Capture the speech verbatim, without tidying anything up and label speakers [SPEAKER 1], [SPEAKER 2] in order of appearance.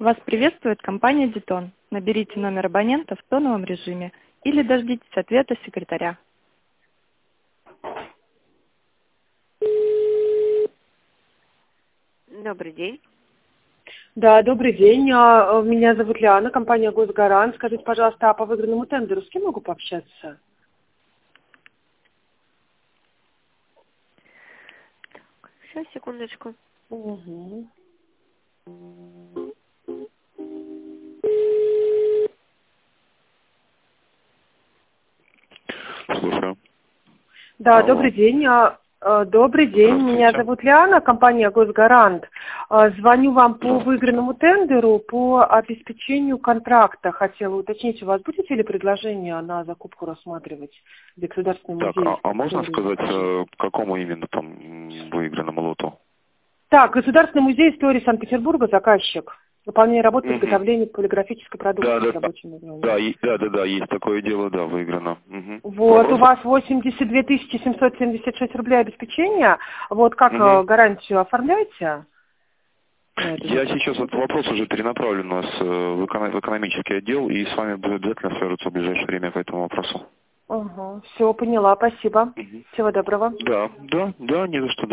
[SPEAKER 1] Вас приветствует компания Дитон. Наберите номер абонента в тоновом режиме или дождитесь ответа секретаря.
[SPEAKER 2] Добрый день.
[SPEAKER 3] Да, добрый день. А, Меня зовут Лиана, компания Госгарант. Скажите, пожалуйста, а по выигранному тендеру с кем могу пообщаться?
[SPEAKER 2] Сейчас, секундочку.
[SPEAKER 3] Угу.
[SPEAKER 4] Слушаю.
[SPEAKER 3] Да,
[SPEAKER 4] Алло.
[SPEAKER 3] добрый день. А, а, Добрый день. Меня
[SPEAKER 4] Здравствуйте.
[SPEAKER 3] зовут Лиана, компания Госгарант. А, Звоню вам по выигранному тендеру по обеспечению контракта. Хотела уточнить, у вас будете ли предложение на закупку рассматривать для Государственного
[SPEAKER 4] Так,
[SPEAKER 3] музея
[SPEAKER 4] а, а можно
[SPEAKER 3] истории?
[SPEAKER 4] сказать, э, к какому именно там м, выигранному лоту?
[SPEAKER 3] Так, Государственный музей истории Санкт-Петербурга, заказчик. Выполнение работ по
[SPEAKER 4] Мгм.
[SPEAKER 3] изготовлению полиграфической продукции
[SPEAKER 4] Да,
[SPEAKER 3] с
[SPEAKER 4] да, да.
[SPEAKER 3] рабочим названием.
[SPEAKER 4] Да, и- да, да, да, есть такое дело, да, выиграно. Мгм.
[SPEAKER 3] Вот, у
[SPEAKER 4] Вопрос?
[SPEAKER 3] вас восемьдесят две тысячи семьсот семьдесят шесть рублей обеспечения. Вот как
[SPEAKER 4] Мгм.
[SPEAKER 3] э, гарантию оформляете? на эту
[SPEAKER 4] Я
[SPEAKER 3] закупку?
[SPEAKER 4] сейчас этот вопрос уже перенаправлю у нас э, в, эко- в экономический отдел, и с вами будет обязательно свяжутся в ближайшее время по этому вопросу.
[SPEAKER 3] Ага, все, поняла, спасибо.
[SPEAKER 4] Мгм.
[SPEAKER 3] Всего доброго.
[SPEAKER 4] Да, да, да, не за что.